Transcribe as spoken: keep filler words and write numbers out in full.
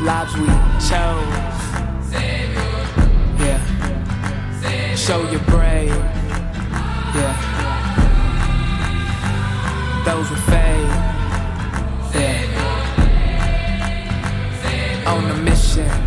lives we chose. Yeah. Show you're brave. Yeah. Those with faith. Yeah. On a mission.